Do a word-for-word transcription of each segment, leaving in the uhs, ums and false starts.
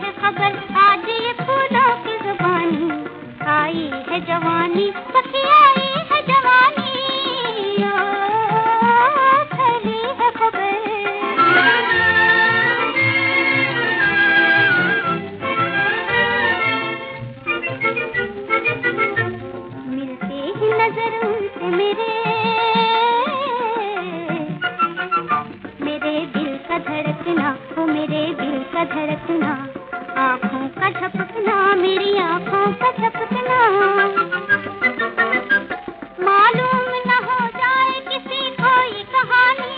है खबर, आज ये फूलों की जुबानी, आई है जवानी, सखी आई है जवानी, ओ फैली है खबर। मिलते ही नजर उनसे मेरे, मेरे दिल का धड़कना, वो मेरे दिल का धड़कना, आँखों का झपकना, मेरी आँखों का झपकना, मालूम न हो जाए किसी को ये कहानी,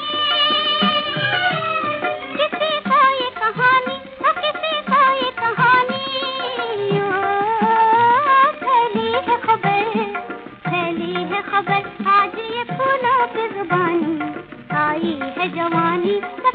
किसी को ये कहानी, ओ किसी को ये कहानी, ओ फैली है खबर, फैली है खबर, आज ये फूलों की जुबानी, आई है जवानी।